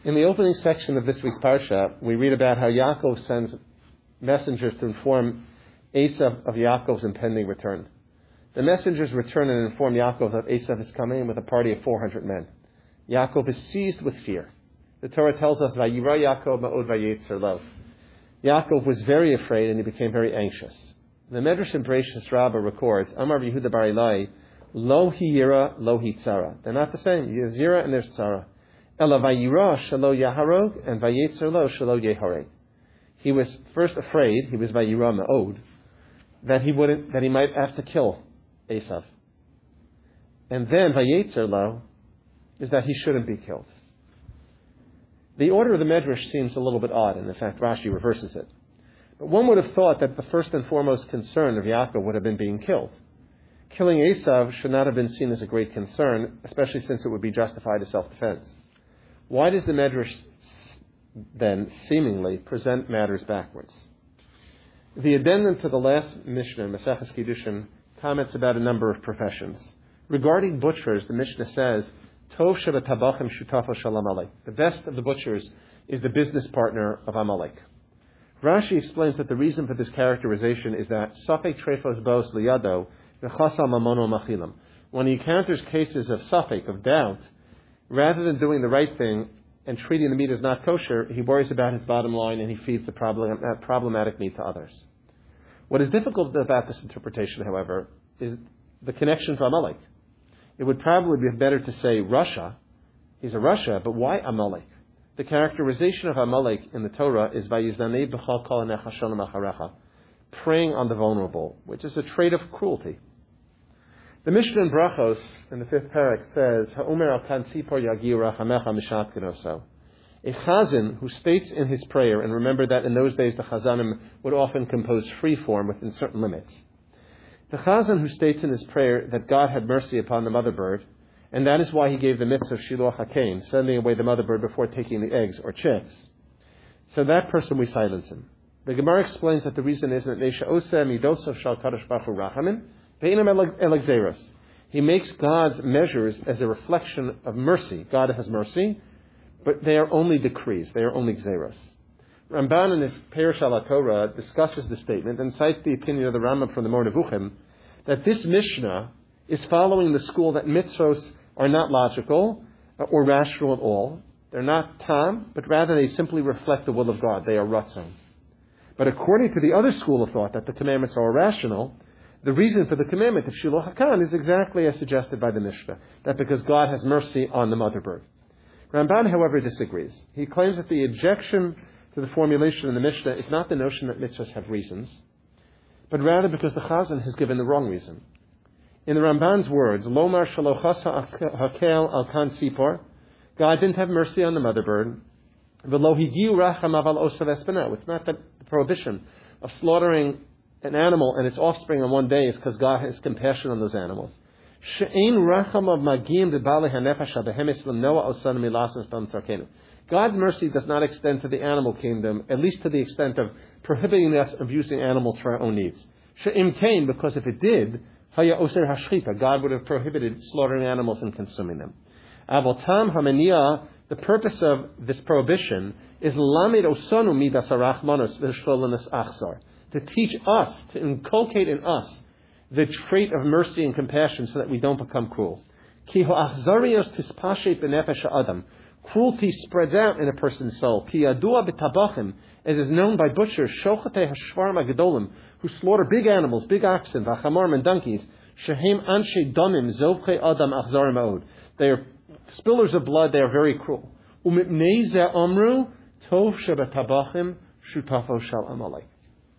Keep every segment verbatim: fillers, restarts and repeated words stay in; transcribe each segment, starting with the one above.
In the opening section of this week's Parsha, we read about how Yaakov sends messengers to inform Esav of Yaakov's impending return. The messengers return and inform Yaakov that Esav is coming with a party of four hundred men. Yaakov is seized with fear. The Torah tells us, Vayira Yaakov ma'od vayetzer lo. Yaakov was very afraid and he became very anxious. The Medrash in Bereshis Rabbah records, Amar Yehuda bar Ilai, Lo hi yira, lo hi tzara. They're not the same. There's yira and there's tzara. Ela vayira shelo yaharog and vayetzer lo shelo yehareg. He was first afraid, he was vayira ma'od, that he wouldn't, that he might have to kill Esav. And then vayetzer lo is that he shouldn't be killed. The order of the Medrash seems a little bit odd, and in fact Rashi reverses it. But one would have thought that the first and foremost concern of Yaakov would have been being killed. Killing Esav should not have been seen as a great concern, especially since it would be justified as self-defense. Why does the Medrash then seemingly present matters backwards? The addendum to the last Mishnah, Maseches Kiddushin, comments about a number of professions. Regarding butchers, the Mishnah says, Tov shebetabachim shutafo shel Amalek. The best of the butchers is the business partner of Amalek. Rashi explains that the reason for this characterization is that Safek trefos bos liyado v'chasal mamono machilam. When he encounters cases of Safek, of doubt, rather than doing the right thing and treating the meat as not kosher, he worries about his bottom line and he feeds the problem, uh, problematic meat to others. What is difficult about this interpretation, however, is the connection to Amalek. It would probably be better to say Russia. He's a Russia, but why Amalek? The characterization of Amalek in the Torah is Vayiznanei b'chal kol hanecha shalom acharecha, preying on the vulnerable, which is a trait of cruelty. The Mishnah in Brachos, in the fifth parak, says, Ha'omer al kan tzipor yagiu rachamecha mishat kenoso. A chazan who states in his prayer, and remember that in those days the chazanim would often compose free form within certain limits. The chazan who states in his prayer that God had mercy upon the mother bird, and that is why he gave the mitzvah of shiluach hakein, sending away the mother bird before taking the eggs or chicks. So that person we silence him. The Gemara explains that the reason is that Neisha Oseh Midosov Shal Kadosh Baruch Hu Rachamin Ve'inam Elexeros. He makes God's measures as a reflection of mercy. God has mercy, but they are only decrees. They are only Xeros. Ramban in his Perush al Torah discusses the statement and cites the opinion of the Rambam from the Moreh Nevuchim that this Mishnah is following the school that mitzvos are not logical or rational at all. They're not tam, but rather they simply reflect the will of God. They are ratzon. But according to the other school of thought that the commandments are irrational, the reason for the commandment of Shiloh Hakan is exactly as suggested by the Mishnah, that because God has mercy on the mother bird. Ramban, however, disagrees. He claims that the objection to the formulation in the Mishnah is not the notion that mitzvahs have reasons, but rather because the Chazan has given the wrong reason. In the Ramban's words, Lomar shalochasa hakel al kan tzipor, God didn't have mercy on the mother bird. V'lo higiu racham aval osav espana. It's not that the prohibition of slaughtering an animal and its offspring on one day is because God has compassion on those animals. She'ein racham of magim b'balei hanefesh habehemis l'noa osan milasas b'am tzarkenu. God's mercy does not extend to the animal kingdom, at least to the extent of prohibiting us of using animals for our own needs. She'im kain, because if it did, haya oser hashchita, God would have prohibited slaughtering animals and consuming them. Avotam hamenia, the purpose of this prohibition is lamed osanu midas arachmanos v'sholonas achzar, to teach us, to inculcate in us the trait of mercy and compassion so that we don't become cruel. Ki ho'achzarios tispashet b'nefesh ha'adam. Cruelty spreads out in a person's soul. Ki yadua b'tabachim, as is known by butchers, shochatei hashvarim agadolim, who slaughter big animals, big oxen, v'chamarim and donkeys, shehem anshe domim zovchei adam achzarim ma'od. They are spillers of blood, they are very cruel. U'mipnei zeh amru tov shebetabachim shutafo shel Amalek.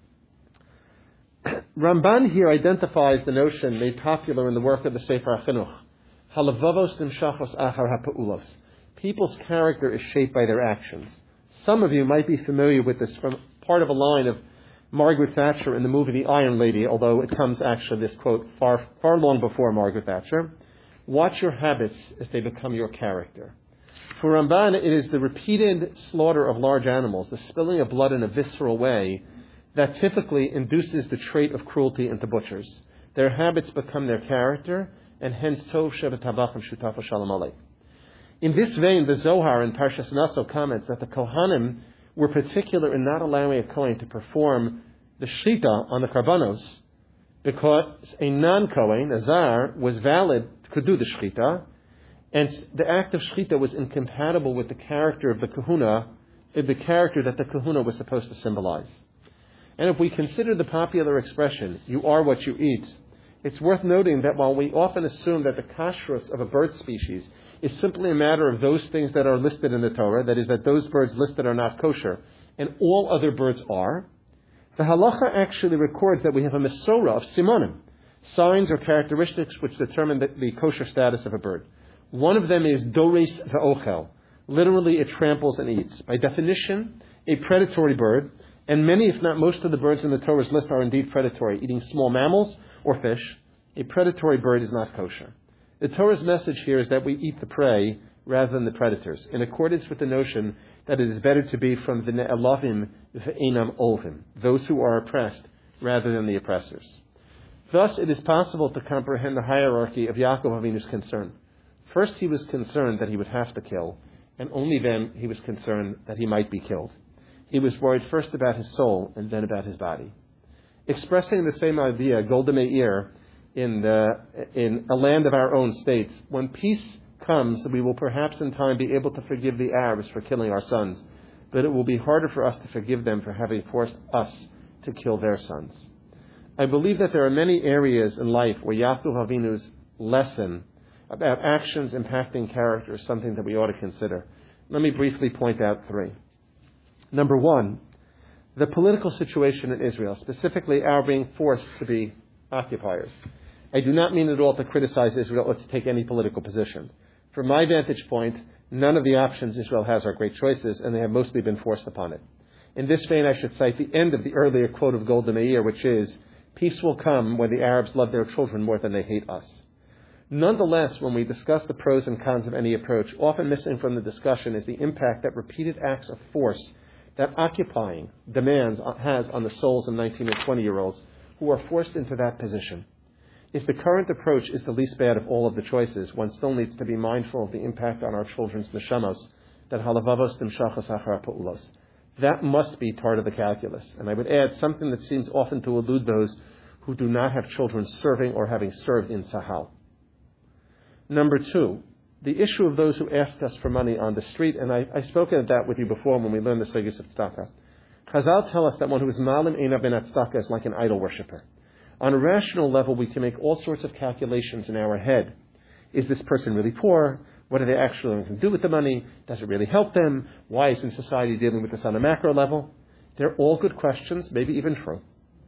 Ramban here identifies the notion made popular in the work of the Sefer HaChinuch. Halavavos nimshachos achar ha'pa'ulos. People's character is shaped by their actions. Some of you might be familiar with this from part of a line of Margaret Thatcher in the movie The Iron Lady, although it comes actually, this quote, far, far long before Margaret Thatcher. Watch your habits as they become your character. For Ramban, it is the repeated slaughter of large animals, the spilling of blood in a visceral way, that typically induces the trait of cruelty into butchers. Their habits become their character, and hence Tov Shebetabachim Shutafo Shalom Alei. In this vein, the Zohar in Parshas Naso comments that the Kohanim were particular in not allowing a Kohen to perform the Shechita on the Karbanos because a non-Kohen, a Zar, was valid, could do the Shechita, and the act of Shechita was incompatible with the character of the Kahuna, the character that the Kahuna was supposed to symbolize. And if we consider the popular expression, you are what you eat, it's worth noting that while we often assume that the kashrus of a bird species is simply a matter of those things that are listed in the Torah, that is, that those birds listed are not kosher, and all other birds are, the halacha actually records that we have a mesorah of simonim, signs or characteristics which determine the, the kosher status of a bird. One of them is dores va'ochel. Literally, it tramples and eats. By definition, a predatory bird, and many, if not most of the birds in the Torah's list are indeed predatory, eating small mammals or fish. A predatory bird is not kosher. The Torah's message here is that we eat the prey rather than the predators, in accordance with the notion that it is better to be from the ne'elavim ve'enam ovim, those who are oppressed rather than the oppressors. Thus, it is possible to comprehend the hierarchy of Yaakov Avinu's concern. First, he was concerned that he would have to kill, and only then he was concerned that he might be killed. He was worried first about his soul and then about his body. Expressing the same idea, Golda Meir, in, the, in a land of our own states, when peace comes, we will perhaps in time be able to forgive the Arabs for killing our sons, but it will be harder for us to forgive them for having forced us to kill their sons. I believe that there are many areas in life where Yaakov Avinu's lesson about actions impacting character is something that we ought to consider. Let me briefly point out three. Number one, the political situation in Israel, specifically our being forced to be occupiers. I do not mean at all to criticize Israel or to take any political position. From my vantage point, none of the options Israel has are great choices, and they have mostly been forced upon it. In this vein, I should cite the end of the earlier quote of Golda Meir, which is, peace will come when the Arabs love their children more than they hate us. Nonetheless, when we discuss the pros and cons of any approach, often missing from the discussion is the impact that repeated acts of force that occupying demands has on the souls of nineteen and twenty-year-olds who are forced into that position. If the current approach is the least bad of all of the choices, one still needs to be mindful of the impact on our children's neshamos, that halavavos dimshachas achar pa'ulos. That must be part of the calculus. And I would add something that seems often to elude those who do not have children serving or having served in Sahel. Number two, the issue of those who ask us for money on the street, and I, I've spoken of that with you before when we learned the Segis of Tzedakah. Chazal tell us that one who is malim einav ben tzedakah is like an idol worshiper. On a rational level, we can make all sorts of calculations in our head. Is this person really poor? What are they actually going to do with the money? Does it really help them? Why isn't society dealing with this on a macro level? They're all good questions, maybe even true.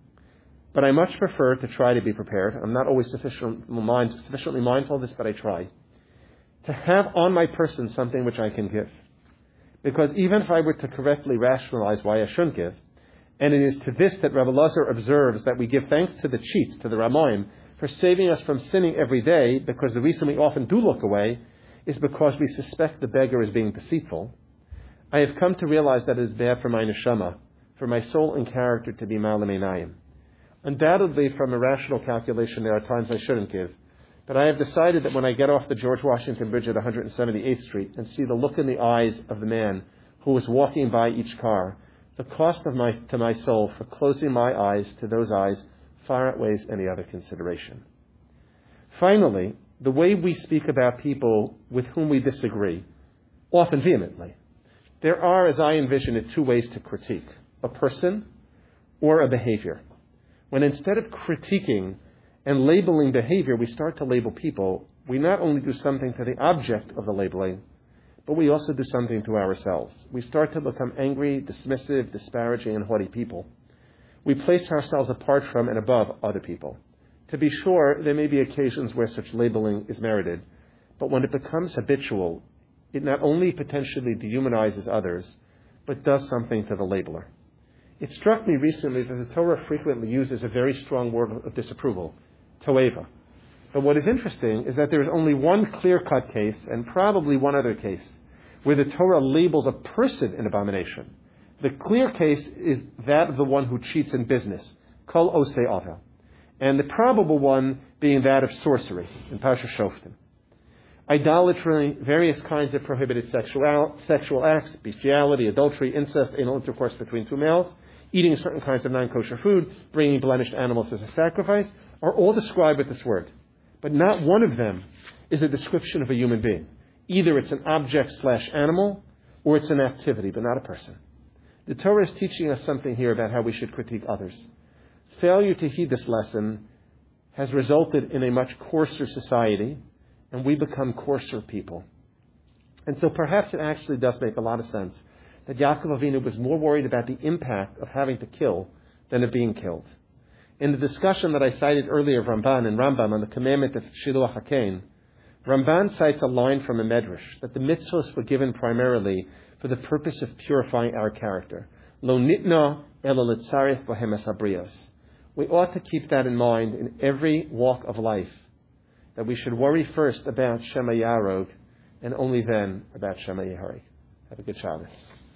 But I much prefer to try to be prepared. I'm not always sufficient, mind, sufficiently mindful of this, but I try. To have on my person something which I can give. Because even if I were to correctly rationalize why I shouldn't give, and it is to this that Rabbi Lazar observes that we give thanks to the cheats, to the Ramoim, for saving us from sinning every day, because the reason we often do look away is because we suspect the beggar is being deceitful. I have come to realize that it is bad for my neshama, for my soul and character to be malam einayim. Undoubtedly, from a rational calculation, there are times I shouldn't give. But I have decided that when I get off the George Washington Bridge at one hundred seventy-eighth Street and see the look in the eyes of the man who is walking by each car, the cost of my, to my soul for closing my eyes to those eyes far outweighs any other consideration. Finally, the way we speak about people with whom we disagree, often vehemently, there are, as I envision it, two ways to critique: a person or a behavior. When instead of critiquing and labeling behavior, we start to label people, we not only do something to the object of the labeling, but we also do something to ourselves. We start to become angry, dismissive, disparaging, and haughty people. We place ourselves apart from and above other people. To be sure, there may be occasions where such labeling is merited, but when it becomes habitual, it not only potentially dehumanizes others, but does something to the labeler. It struck me recently that the Torah frequently uses a very strong word of disapproval, toeva. But what is interesting is that there is only one clear-cut case, and probably one other case, where the Torah labels a person an abomination. The clear case is that of the one who cheats in business, kol osei avel, and the probable one being that of sorcery in Parsha Shoftim. idolatry, various kinds of prohibited sexual, sexual acts, bestiality, adultery, incest, anal intercourse between two males, eating certain kinds of non-kosher food, bringing blemished animals as a sacrifice, are all described with this word. But not one of them is a description of a human being. Either it's an object slash animal, or it's an activity, but not a person. The Torah is teaching us something here about how we should critique others. Failure to heed this lesson has resulted in a much coarser society, and we become coarser people. And so perhaps it actually does make a lot of sense that Yaakov Avinu was more worried about the impact of having to kill than of being killed. In the discussion that I cited earlier of Ramban and Rambam on the commandment of Shiluach HaKein, Ramban cites a line from a medrash that the mitzvahs were given primarily for the purpose of purifying our character. Lo nitna ela litzarech bohem es habrios. We ought to keep that in mind in every walk of life, that we should worry first about Shema Yarog and only then about Shema Yehareg. Have a good Shabbos.